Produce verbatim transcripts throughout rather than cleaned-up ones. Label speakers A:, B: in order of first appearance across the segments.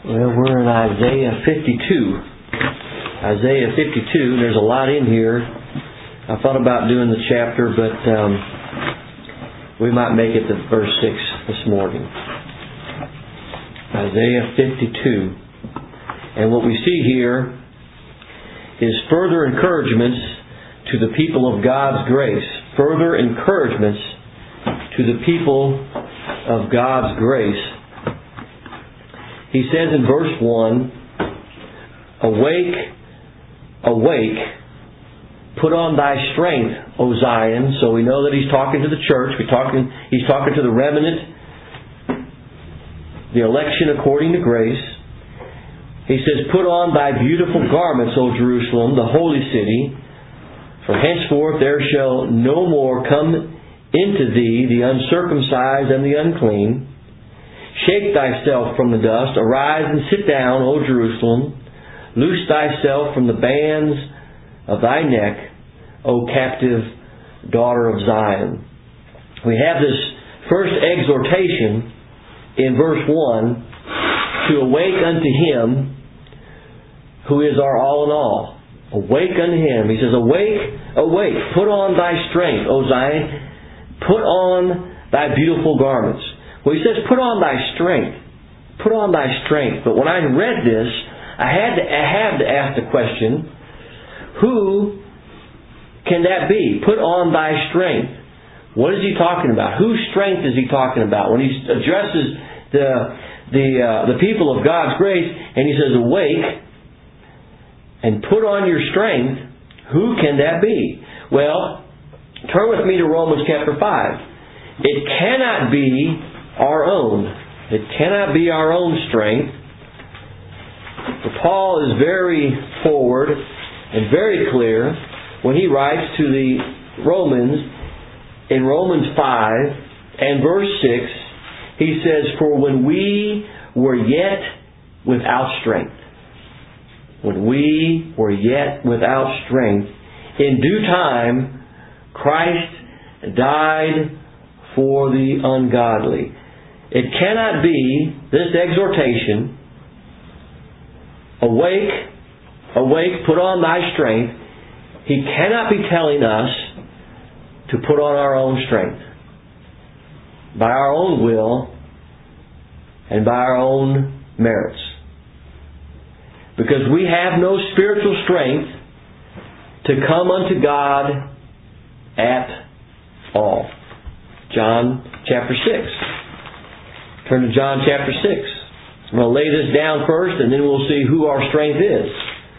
A: Well, we're in Isaiah fifty-two. Isaiah fifty-two, there's a lot in here. I thought about doing the chapter, but um, we might make it to verse six this morning. Isaiah fifty-two. And what we see here is further encouragements to the people of God's grace. Further encouragements to the people of God's grace. He says in verse one, Awake, awake, put on thy strength, O Zion. So we know that he's talking to the church. We're talking, he's talking to the remnant, the election according to grace. He says, Put on thy beautiful garments, O Jerusalem, the holy city. For henceforth there shall no more come into thee the uncircumcised and the unclean. Shake thyself from the dust, arise and sit down, O Jerusalem. Loose thyself from the bands of thy neck, O captive daughter of Zion. We have this first exhortation in verse one to awake unto Him who is our all in all. Awake unto Him. He says, Awake, awake, put on thy strength, O Zion. Put on thy beautiful garments. Well, he says, put on thy strength. Put on thy strength. But when I read this, I had to, I had to ask the question, who can that be? Put on thy strength. What is he talking about? Whose strength is he talking about? When he addresses the the uh, the people of God's grace, and he says, awake and put on your strength, who can that be? Well, turn with me to Romans chapter five. It cannot be our own. It cannot be our own strength. But Paul is very forward and very clear when he writes to the Romans in Romans five and verse six. He says, For when we were yet without strength, when we were yet without strength, in due time Christ died for the ungodly. It cannot be this exhortation, awake, awake, put on thy strength. He cannot be telling us to put on our own strength by our own will and by our own merits. Because we have no spiritual strength to come unto God at all. John chapter six. Turn to John chapter six. I'm going to lay this down first, and then we'll see who our strength is.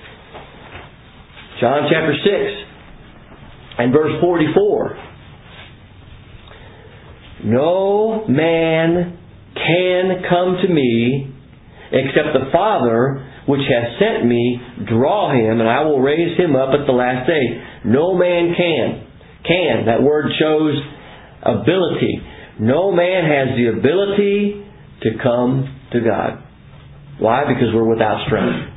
A: John chapter six and verse forty-four. No man can come to me except the Father which hath sent me draw him, and I will raise him up at the last day. No man can. Can. That word shows ability. No man has the ability to come to God. Why? Because we're without strength.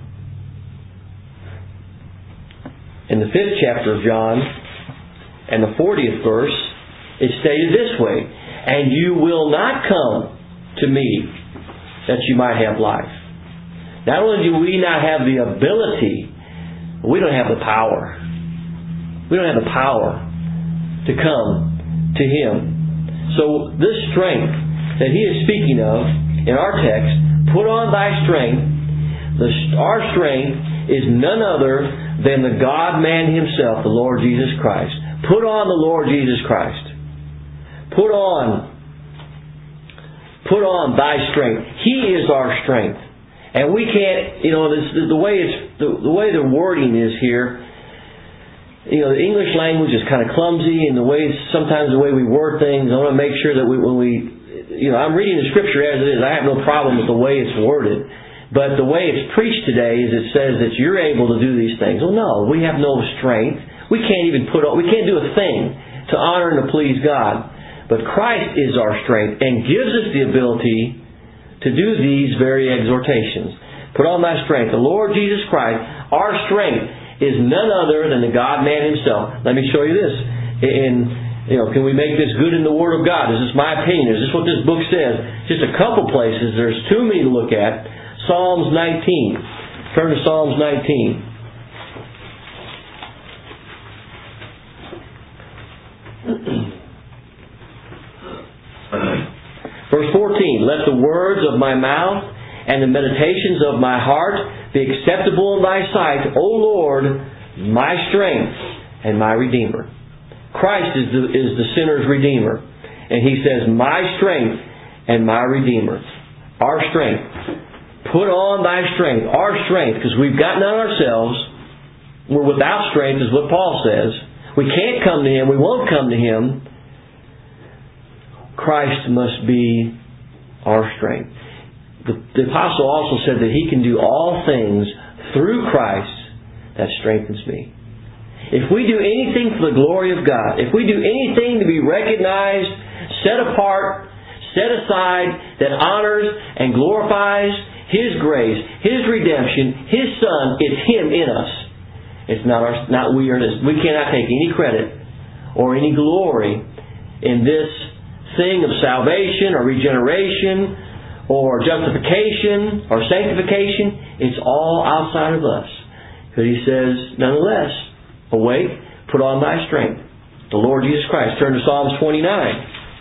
A: In the fifth chapter of John and the fortieth verse, it's stated this way, And you will not come to me that you might have life. Not only do we not have the ability, we don't have the power. We don't have the power to come to Him. So this strength that he is speaking of in our text, put on thy strength, the, our strength is none other than the God-man Himself, the Lord Jesus Christ. Put on the Lord Jesus Christ. Put on, put on thy strength. He is our strength. And we can't, you know, this, the way it's, the, the way the wording is here, you know, the English language is kind of clumsy, and the way sometimes the way we word things, I want to make sure that we, when we, you know, I'm reading the Scripture as it is. I have no problem with the way it's worded, but the way it's preached today is it says that you're able to do these things. Well, no, we have no strength. We can't even put on, we can't do a thing to honor and to please God. But Christ is our strength and gives us the ability to do these very exhortations. Put on thy strength. The Lord Jesus Christ, our strength, is none other than the God-man Himself. Let me show you this. In, you know, can we make this good in the Word of God? Is this my opinion? Is this what this book says? Just a couple places. There's too many to look at. Psalms nineteen. Turn to Psalms nineteen. Verse fourteen. Let the words of my mouth and the meditations of my heart be acceptable in thy sight, O Lord, my strength and my Redeemer. Christ is the, is the sinner's Redeemer. And He says, my strength and my Redeemer. Our strength. Put on thy strength. Our strength. Because we've got none ourselves. We're without strength is what Paul says. We can't come to Him. We won't come to Him. Christ must be our strength. The, the Apostle also said that he can do all things through Christ that strengthens me. If we do anything for the glory of God, if we do anything to be recognized, set apart, set aside, that honors and glorifies His grace, His redemption, His Son, it's Him in us. It's not our, not we are this. We cannot take any credit or any glory in this thing of salvation or regeneration or justification or sanctification. It's all outside of us. Because He says, nonetheless, awake, put on thy strength. The Lord Jesus Christ. Turn to Psalms twenty-nine.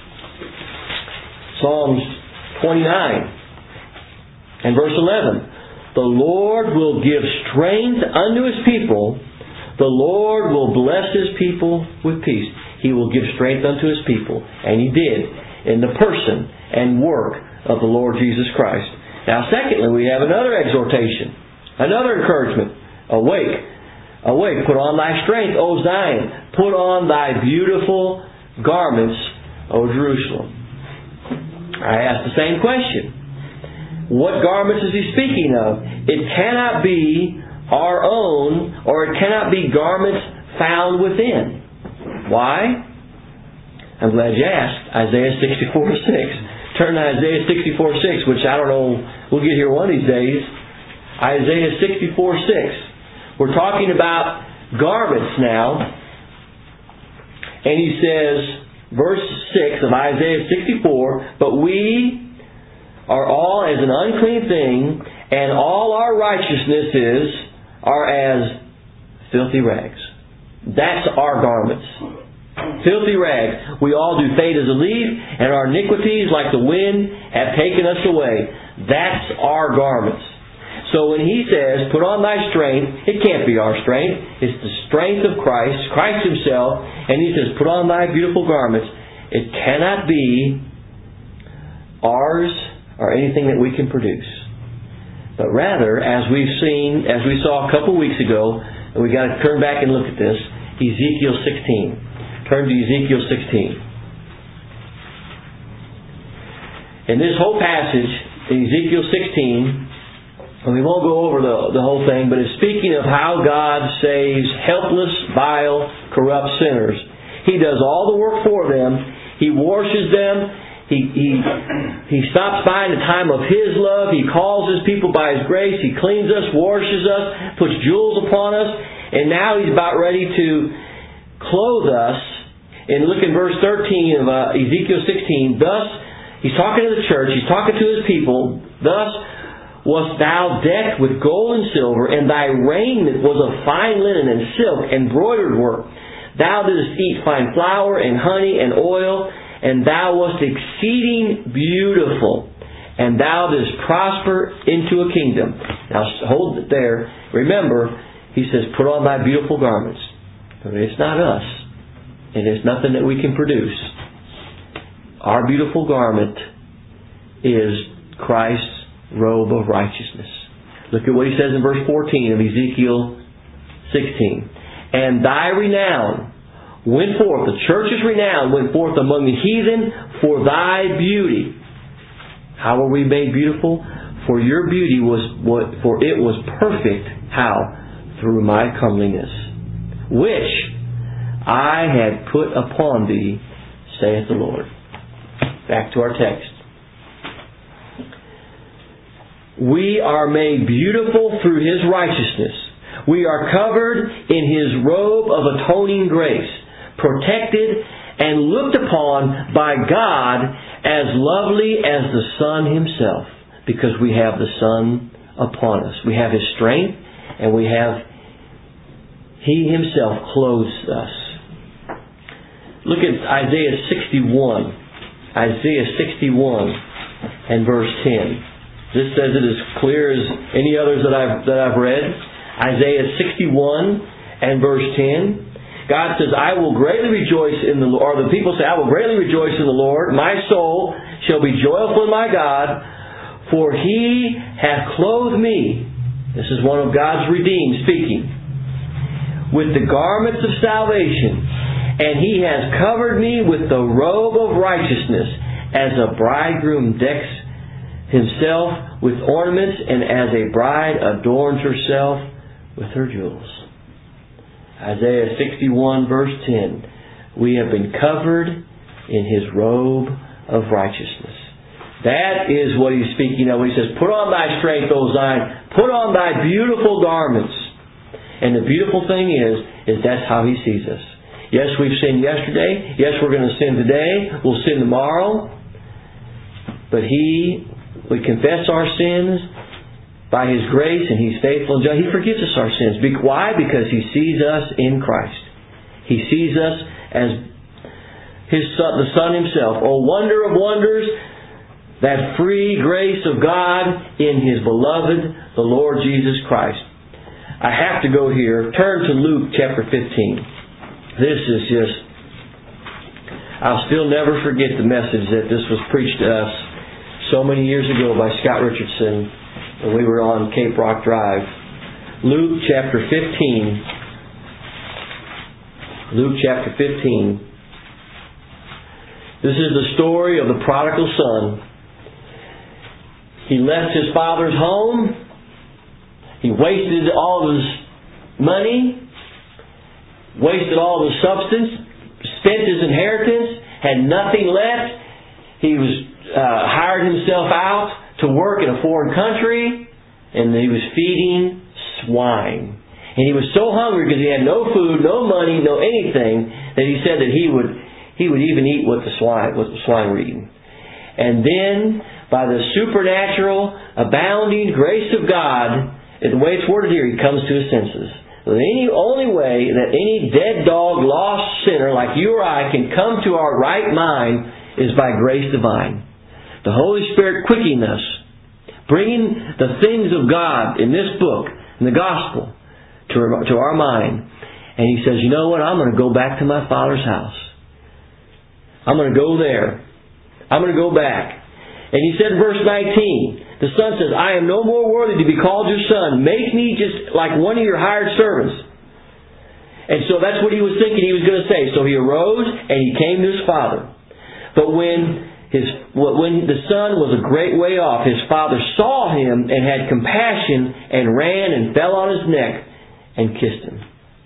A: Psalms twenty-nine and verse eleven. The Lord will give strength unto His people. The Lord will bless His people with peace. He will give strength unto His people. And He did in the person and work of the Lord Jesus Christ. Now, secondly, we have another exhortation, another encouragement. Awake, awake, put on thy strength, O Zion. Put on thy beautiful garments, O Jerusalem. I ask the same question. What garments is He speaking of? It cannot be our own, or it cannot be garments found within. Why? I'm glad you asked. Isaiah sixty-four six. Turn to Isaiah sixty-four six, which I don't know, we'll get here one of these days. Isaiah sixty-four six. We're talking about garments now. And he says, verse six of Isaiah sixty-four, but we are all as an unclean thing, and all our righteousnesses are as filthy rags. That's our garments. Filthy rags. We all do fade as a leaf, and our iniquities, like the wind, have taken us away. That's our garments. So when He says, put on thy strength, it can't be our strength. It's the strength of Christ, Christ Himself. And He says, put on thy beautiful garments. It cannot be ours or anything that we can produce. But rather, as we've seen, as we saw a couple weeks ago, and we got to turn back and look at this, Ezekiel sixteen. Turn to Ezekiel sixteen. In this whole passage, in Ezekiel sixteen, and we won't go over the, the whole thing, but it's speaking of how God saves helpless, vile, corrupt sinners. He does all the work for them. He washes them. He, he, he stops by in the time of His love. He calls His people by His grace. He cleans us, washes us, puts jewels upon us. And now He's about ready to clothe us. And look in verse thirteen of uh, Ezekiel sixteen. Thus, He's talking to the church. He's talking to His people. Thus wast thou decked with gold and silver, and thy raiment was of fine linen and silk, embroidered work. Thou didst eat fine flour and honey and oil, and thou wast exceeding beautiful, and thou didst prosper into a kingdom. Now hold it there. Remember, He says, put on thy beautiful garments. But it's not us. And it's nothing that we can produce. Our beautiful garment is Christ's robe of righteousness. Look at what He says in verse fourteen of Ezekiel sixteen. And thy renown went forth, the church's renown went forth among the heathen for thy beauty. How were we made beautiful? For your beauty was what? For it was perfect. How? Through my comeliness, which I had put upon thee, saith the Lord. Back to our text. We are made beautiful through His righteousness. We are covered in His robe of atoning grace, protected and looked upon by God as lovely as the Son Himself, because we have the Son upon us. We have His strength, and we have He Himself clothes us. Look at Isaiah sixty-one. Isaiah sixty-one and verse ten. This says it as clear as any others that I've that I've read. Isaiah sixty-one and verse ten. God says, I will greatly rejoice in the Lord. Or the people say, I will greatly rejoice in the Lord. My soul shall be joyful in my God, for He hath clothed me. This is one of God's redeemed speaking. With the garments of salvation, and He has covered me with the robe of righteousness, as a bridegroom decks himself with ornaments, and as a bride adorns herself with her jewels. Isaiah sixty-one verse ten. We have been covered in His robe of righteousness. That is what He's speaking of when He says, put on thy strength, O Zion. Put on thy beautiful garments. And the beautiful thing is, is that's how He sees us. Yes, we've sinned yesterday. Yes, we're going to sin today. We'll sin tomorrow. But He, we confess our sins by His grace, and He's faithful and just. He forgives us our sins. Why? Because He sees us in Christ. He sees us as His Son, the Son Himself. Oh, wonder of wonders, that free grace of God in His beloved, the Lord Jesus Christ. I have to go here. Turn to Luke chapter fifteen. This is just... I'll still never forget the message that this was preached to us so many years ago by Scott Richardson when we were on Cape Rock Drive. Luke chapter fifteen. Luke chapter fifteen. This is the story of the prodigal son. He left his father's home. He wasted all of his money. Wasted all of his substance. Spent his inheritance. Had nothing left. He was uh, hired himself out to work in a foreign country, and he was feeding swine. And he was so hungry because he had no food, no money, no anything, that he said that he would he would even eat what the swine what the swine were eating. And then, by the supernatural, abounding grace of God, the way it's worded here, he comes to his senses. The only way that any dead dog, lost sinner like you or I can come to our right mind is by grace divine. The Holy Spirit quickening us, bringing the things of God in this book, in the Gospel, to, to our mind. And He says, you know what? I'm going to go back to my Father's house. I'm going to go there. I'm going to go back. And He said in verse nineteen, the Son says, I am no more worthy to be called your son. Make me just like one of your hired servants. And so that's what he was thinking he was going to say. So he arose and he came to his father. But when His, when the son was a great way off, his father saw him and had compassion and ran and fell on his neck and kissed him.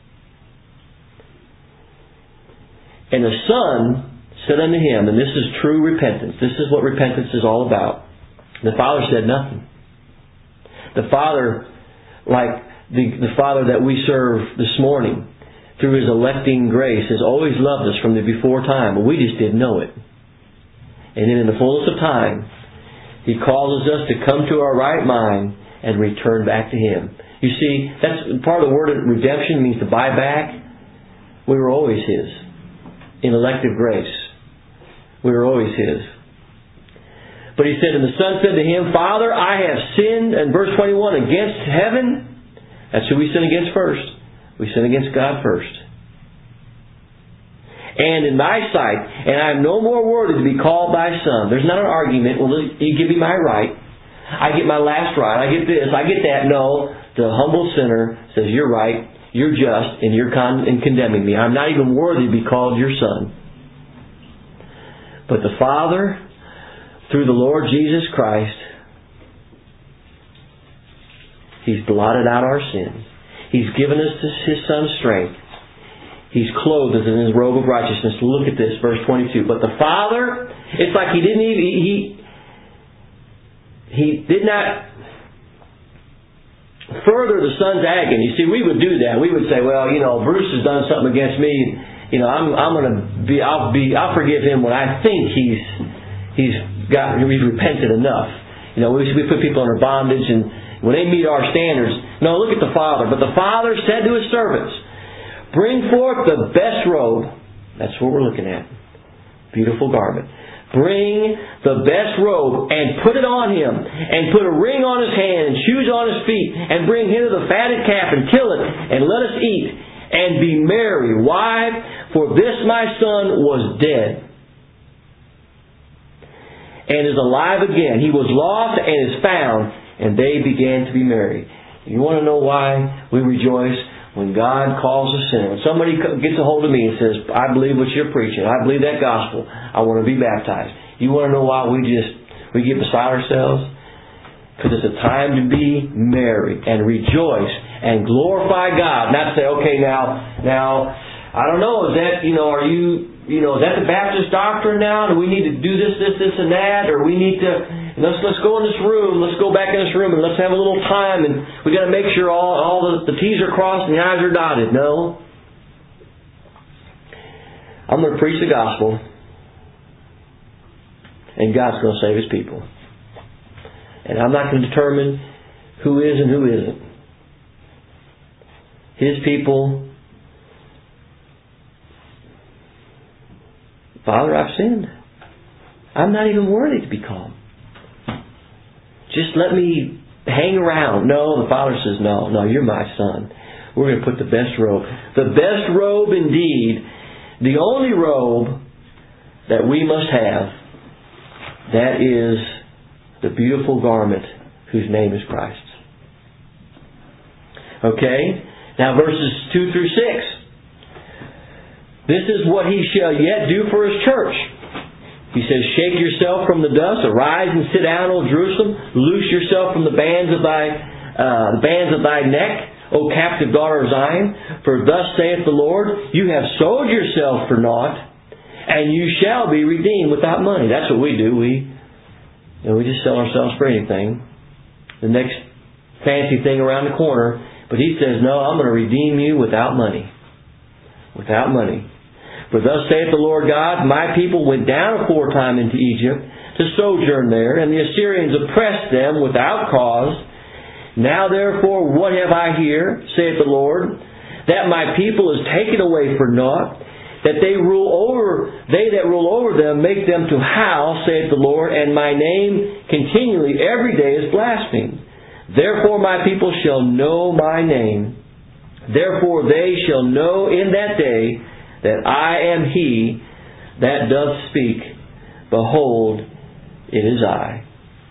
A: And the son said unto him, and this is true repentance. This is what repentance is all about. The father said nothing. The father, like the, the father that we serve this morning, through His electing grace, has always loved us from the before time, but we just didn't know it. And then in the fullness of time, He causes us to come to our right mind and return back to Him. You see, that's part of the word of redemption, means to buy back. We were always His. In elective grace. We were always His. But He said, and the Son said to him, Father, I have sinned, in verse twenty-one, against heaven. That's who we sin against first. We sin against God first. And in thy sight, and I am no more worthy to be called thy son. There's not an argument. Well, you give me my right. I get my last right. I get this. I get that. No. The humble sinner says, you're right. You're just. And you're con- and condemning me. I'm not even worthy to be called your son. But the Father, through the Lord Jesus Christ, He's blotted out our sins. He's given us His Son's strength. He's clothed us in His robe of righteousness. Look at this, verse twenty-two. But the Father, it's like He didn't even, He, He did not further the Son's agony. You see, we would do that. We would say, well, you know, Bruce has done something against me. You know, I'm, I'm going to be, I'll be, I'll forgive him when I think he's, he's got, he's repented enough. You know, we, we put people under bondage and, when they meet our standards. No, look at the Father. But the Father said to His servants, bring forth the best robe. That's what we're looking at. Beautiful garment. Bring the best robe and put it on Him, and put a ring on His hand and shoes on His feet, and bring hither the fatted calf and kill it, and let us eat and be merry. Why? For this my son was dead and is alive again. He was lost and is found, and they began to be merry. You want to know why we rejoice? When God calls a sinner. When somebody gets a hold of me and says, I believe what you're preaching. I believe that gospel. I want to be baptized. You want to know why we just, we get beside ourselves? Because it's a time to be merry and rejoice and glorify God. Not say, okay, now, now, I don't know, is that, you know, are you, you know, is that the Baptist doctrine now? Do we need to do this, this, this, and that? Or we need to, let's let's go in this room, let's go back in this room and let's have a little time, and we got to make sure all, all the, the T's are crossed and the I's are dotted. No. I'm going to preach the gospel, and God's going to save His people. And I'm not going to determine who is and who isn't. His people. Father, I've sinned. I'm not even worthy to be called. Just let me hang around. No, the Father says, no, no, you're my son. We're going to put the best robe. The best robe indeed. The only robe that we must have, that is the beautiful garment whose name is Christ. Okay? Now verses two through six. This is what He shall yet do for His church. He says, shake yourself from the dust, arise and sit down, O Jerusalem. Loose yourself from the bands of thy uh, the bands of thy neck, O captive daughter of Zion. For thus saith the Lord, you have sold yourself for naught, and you shall be redeemed without money. That's what we do. We, you know, we just sell ourselves for anything. The next fancy thing around the corner. But He says, no, I'm going to redeem you without money. Without money. For thus saith the Lord God, my people went down aforetime into Egypt to sojourn there, and the Assyrians oppressed them without cause. Now therefore, what have I here, saith the Lord, that my people is taken away for naught, that they rule over, they that rule over them make them to howl, saith the Lord, and my name continually every day is blasphemed. Therefore my people shall know my name. Therefore they shall know in that day that I am He that doth speak. Behold, it is I.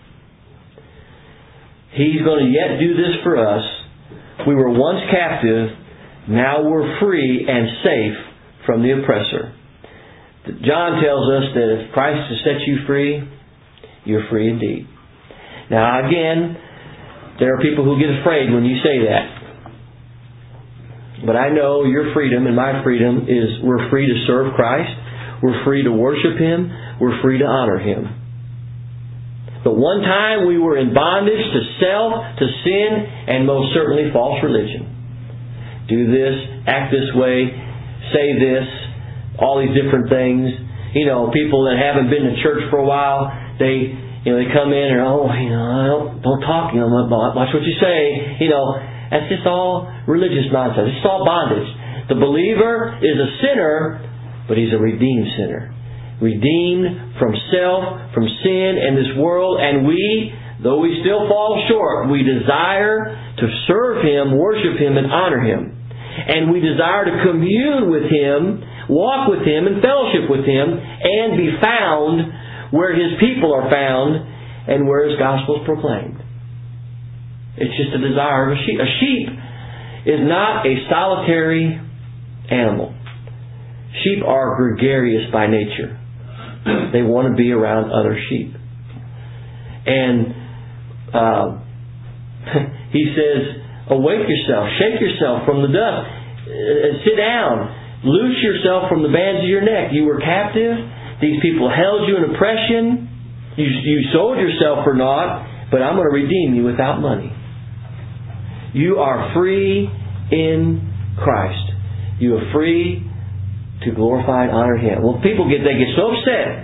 A: He's going to yet do this for us. We were once captive, now we're free and safe from the oppressor. John tells us that if Christ has set you free, you're free indeed. Now again, there are people who get afraid when you say that. But I know your freedom and my freedom is we're free to serve Christ. We're free to worship Him. We're free to honor Him. But one time we were in bondage to self, to sin, and most certainly false religion. Do this, act this way, say this, all these different things. You know, people that haven't been to church for a while, they, you know, they come in and, oh, you know, don't, don't talk, you know, watch what you say, you know. That's just all religious nonsense. It's all bondage. The believer is a sinner, but he's a redeemed sinner. Redeemed from self, from sin and this world. And we, though we still fall short, we desire to serve Him, worship Him, and honor Him. And we desire to commune with Him, walk with Him, and fellowship with Him, and be found where His people are found and where His gospel is proclaimed. It's just a desire of a sheep. A sheep is not a solitary animal. Sheep are gregarious by nature. They want to be around other sheep. And uh, He says, awake yourself, shake yourself from the dust, uh, sit down, loose yourself from the bands of your neck. You were captive. These people held you in oppression. You, you sold yourself for naught, but I'm going to redeem you without money. You are free in Christ. You are free to glorify and honor Him. Well, people get they get so upset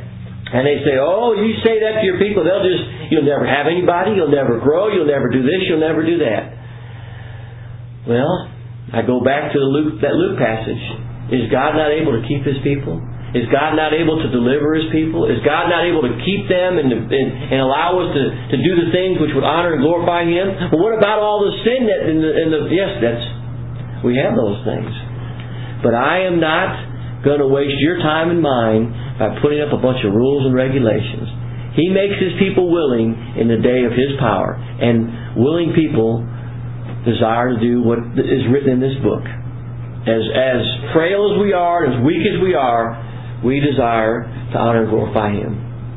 A: And they say, oh, you say that to your people, they'll just, you'll never have anybody, you'll never grow, you'll never do this, you'll never do that. Well, I go back to the Luke, that Luke passage. Is God not able to keep His people? Is God not able to deliver His people? Is God not able to keep them and, and, and allow us to, to do the things which would honor and glorify Him? Well, what about all the sin that in the, in the yes, that's we have those things. But I am not going to waste your time and mine by putting up a bunch of rules and regulations. He makes His people willing in the day of His power, and willing people desire to do what is written in this book. As as frail as we are, as weak as we are, we desire to honor and glorify Him.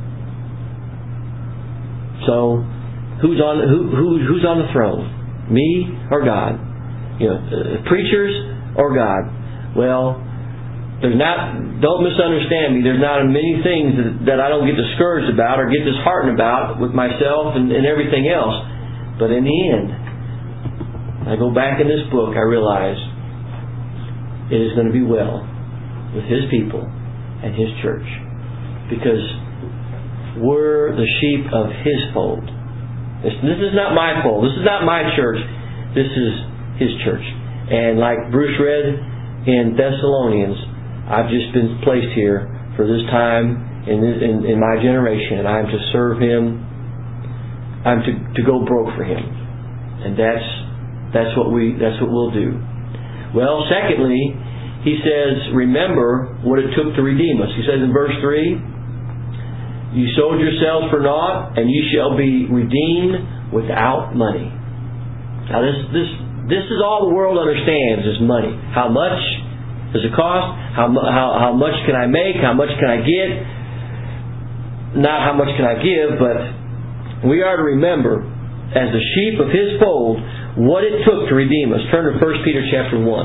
A: So, who's on who, who who's on the throne? Me or God? You know, uh, preachers or God? Well, there's not. Don't misunderstand me. There's not many things that, that I don't get discouraged about or get disheartened about with myself and, and everything else. But in the end, I go back in this book. I realize it is going to be well with His people and His church, because we're the sheep of His fold. This, this is not my fold. This is not my church. This is His church. And like Bruce read in Thessalonians, I've just been placed here for this time in, in, in my generation, and I'm to serve Him. I'm to, to go broke for Him, and that's that's what we that's what we'll do. Well, secondly, he says, remember what it took to redeem us. He says in verse three, you sold yourselves for naught, and you shall be redeemed without money. Now this this this is all the world understands is money. How much does it cost? How how how much can I make? How much can I get? Not how much can I give, but we are to remember, as the sheep of His fold, what it took to redeem us. Turn to First Peter chapter one.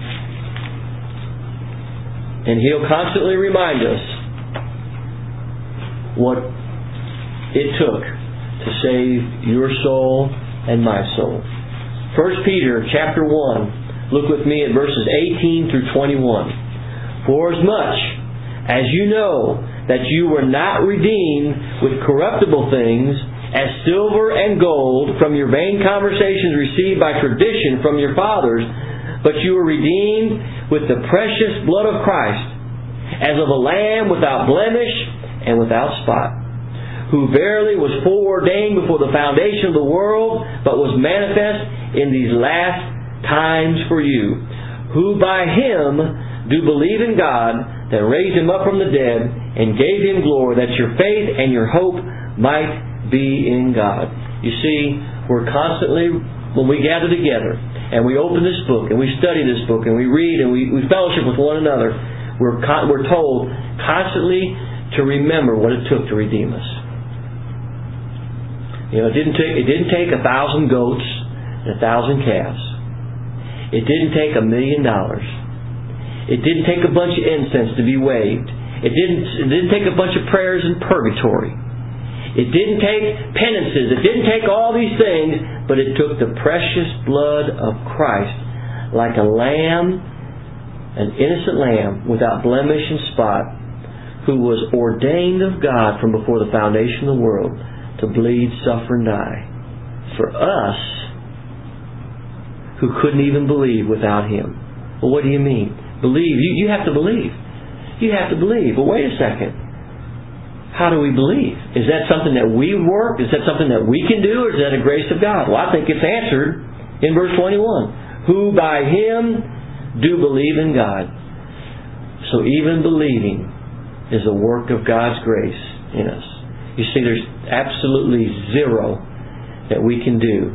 A: And he'll constantly remind us what it took to save your soul and my soul. First Peter chapter one. Look with me at verses eighteen through twenty-one. For as much as you know that you were not redeemed with corruptible things, as silver and gold from your vain conversations received by tradition from your fathers, but you were redeemed with the precious blood of Christ, as of a lamb without blemish and without spot, who verily was foreordained before the foundation of the world, but was manifest in these last times for you, who by Him do believe in God, that raised Him up from the dead, and gave Him glory, that your faith and your hope might be in God. You see, we're constantly, when we gather together, and we open this book, and we study this book, and we read, and we, we fellowship with one another, we're con- we're told constantly to remember what it took to redeem us. You know, it didn't take it didn't take a thousand goats and a thousand calves. It didn't take a million dollars. It didn't take a bunch of incense to be waved. It didn't it didn't take a bunch of prayers in purgatory. It didn't take penances. It didn't take all these things, but it took the precious blood of Christ, like a lamb, an innocent lamb, without blemish and spot, who was ordained of God from before the foundation of the world to bleed, suffer, and die for us who couldn't even believe without Him. Well, what do you mean? Believe. You, you have to believe. You have to believe. But wait a second. How do we believe? Is that something that we work? Is that something that we can do? Or is that a grace of God? Well, I think it's answered in verse twenty-one. Who by Him do believe in God. So even believing is a work of God's grace in us. You see, there's absolutely zero that we can do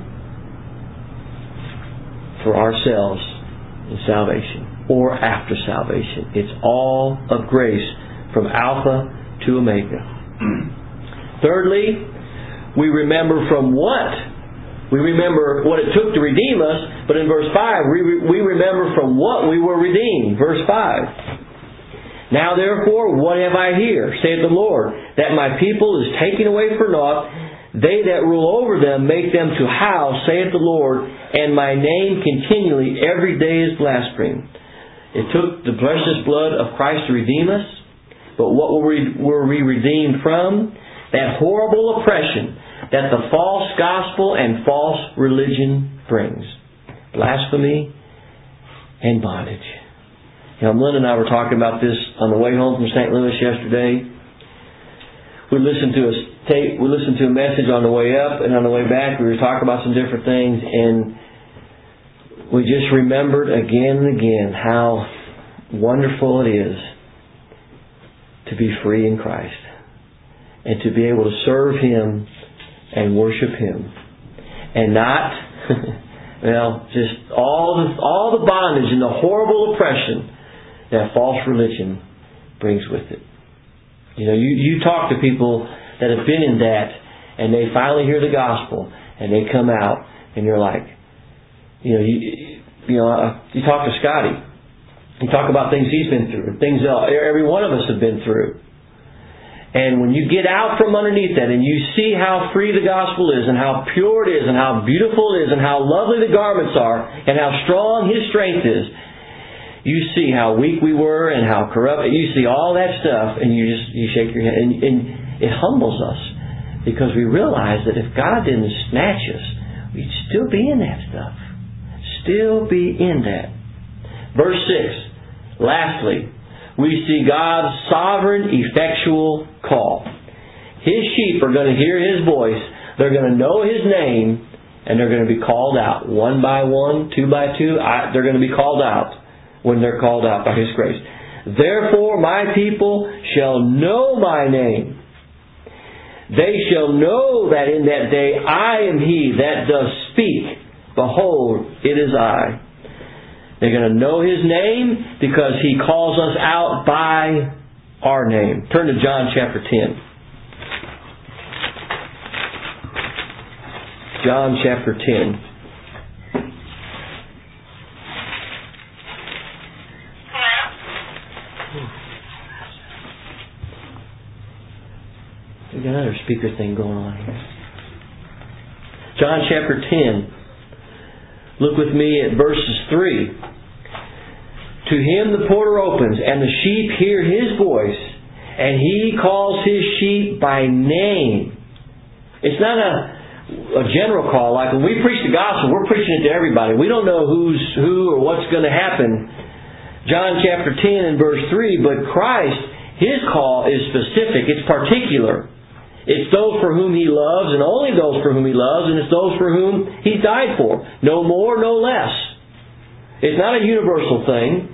A: for ourselves in salvation or after salvation. It's all of grace from Alpha to Omega. Thirdly, we remember from what? We remember what it took to redeem us, but in verse five, we, we remember from what we were redeemed. Verse five. Now therefore, what have I here, saith the Lord, that my people is taken away for naught, they that rule over them make them to howl, saith the Lord, and my name continually every day is blasphemed. It took the precious blood of Christ to redeem us, But what were we, were we redeemed from? That horrible oppression that the false gospel and false religion brings. Blasphemy and bondage. You know, Melinda and I were talking about this on the way home from Saint Louis yesterday. We listened to a tape, we listened to a message on the way up, and on the way back we were talking about some different things, and we just remembered again and again how wonderful it is to be free in Christ and to be able to serve Him and worship Him, and not, well, just all the all the bondage and the horrible oppression that false religion brings with it. You know, you, you talk to people that have been in that, and they finally hear the gospel, and they come out, and you're like, you know, you, you know, uh, you talk to Scotty, you talk about things he's been through, things that every one of us have been through. And when you get out from underneath that, and you see how free the gospel is, and how pure it is, and how beautiful it is, and how lovely the garments are, and how strong His strength is, you see how weak we were and how corrupt. You see all that stuff, and you just you shake your head, and, and it humbles us because we realize that if God didn't snatch us, we'd still be in that stuff, still be in that. Verse six. Lastly, we see God's sovereign, effectual call. His sheep are going to hear His voice. They're going to know His name, and they're going to be called out one by one, two by two. I, they're going to be called out when they're called out by His grace. Therefore my people shall know my name. They shall know that in that day I am He that does speak. Behold, it is I. They're going to know His name because He calls us out by our name. Turn to John chapter ten. John chapter ten. We got another speaker thing going on here. John chapter ten. Look with me at verses three. To Him the porter opens, and the sheep hear His voice, and He calls His sheep by name. It's not a, a general call. Like when we preach the gospel, we're preaching it to everybody. We don't know who's who or what's going to happen. John chapter ten and verse three, but Christ, His call is specific. It's particular. It's those for whom He loves, and only those for whom He loves, and it's those for whom He died for. No more, no less. It's not a universal thing.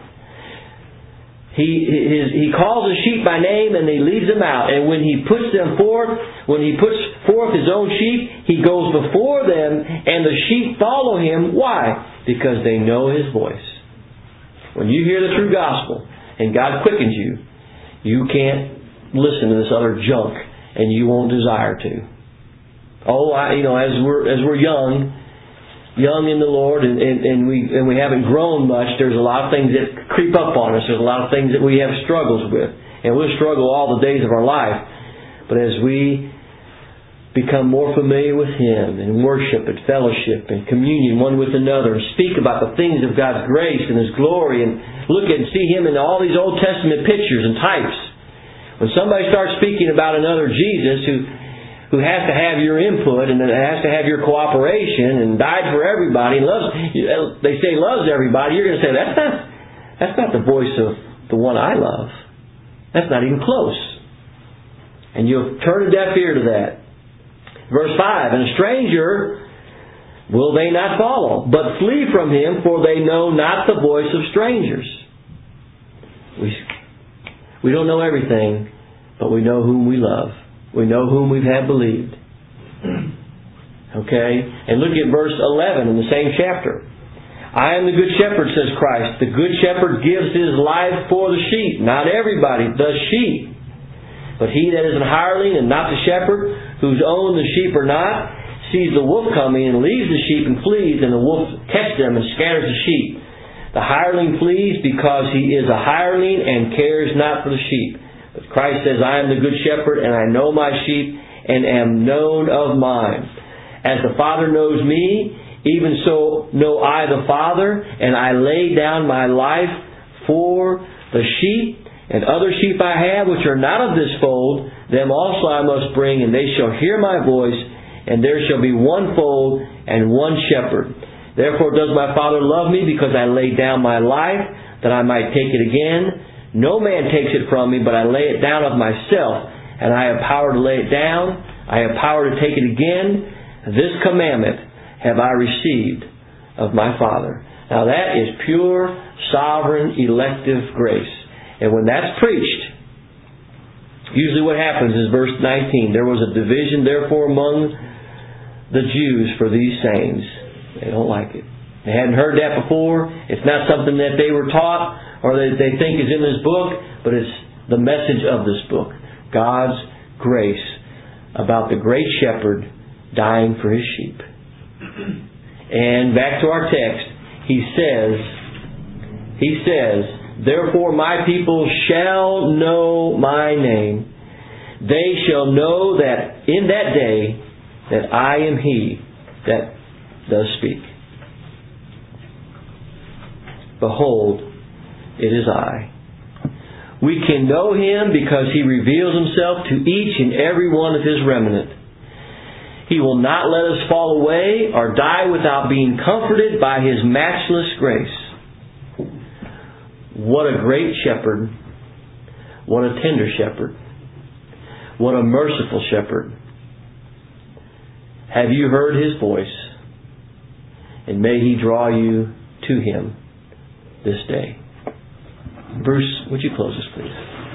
A: He his, he calls His sheep by name, and He leads them out. And when He puts them forth, when He puts forth His own sheep, He goes before them, and the sheep follow Him. Why? Because they know His voice. When you hear the true gospel, and God quickens you, you can't listen to this other junk, and you won't desire to. Oh, I, you know, as we're as we're young, young in the Lord, and, and, and we and we haven't grown much, there's a lot of things that creep up on us. There's a lot of things that we have struggles with, and we'll struggle all the days of our life. But as we become more familiar with Him, and worship and fellowship and communion one with another, and speak about the things of God's grace and His glory, and look at and see Him in all these Old Testament pictures and types. When somebody starts speaking about another Jesus who who has to have your input and has to have your cooperation and died for everybody and loves, they say loves everybody, you're going to say, that's not, that's not the voice of the one I love. That's not even close. And you'll turn a deaf ear to that. Verse five, and a stranger will they not follow, but flee from him, for they know not the voice of strangers. We, we don't know everything, but we know whom we love. We know whom we have believed. Okay? And look at verse eleven in the same chapter. I am the good shepherd, says Christ. The good shepherd gives his life for the sheep. Not everybody does sheep. But he that is an hireling and not the shepherd, whose own the sheep are not, sees the wolf coming and leaves the sheep and flees, and the wolf catches them and scatters the sheep. The hireling flees because he is a hireling and cares not for the sheep. But Christ says, I am the good shepherd, and I know my sheep, and am known of mine. As the Father knows me, even so know I the Father, and I lay down my life for the sheep. And other sheep I have which are not of this fold, them also I must bring, and they shall hear my voice, and there shall be one fold and one shepherd. Therefore does my Father love me, because I lay down my life, that I might take it again. No man takes it from me, but I lay it down of myself, and I have power to lay it down. I have power to take it again. This commandment have I received of my Father. Now that is pure, sovereign, elective grace. And when that's preached, usually what happens is verse nineteen. There was a division therefore among the Jews for these sayings. They don't like it. They hadn't heard that before. It's not something that they were taught or that they think is in this book, but it's the message of this book. God's grace about the great shepherd dying for his sheep. And back to our text, he says, he says, therefore my people shall know my name. They shall know that in that day that I am he that does speak. Behold, it is I. We can know him because he reveals himself to each and every one of his remnant. He will not let us fall away or die without being comforted by his matchless grace. What a great shepherd. What a tender shepherd. What a merciful shepherd. Have you heard his voice? And may he draw you to him this day. Bruce, would you close us, please?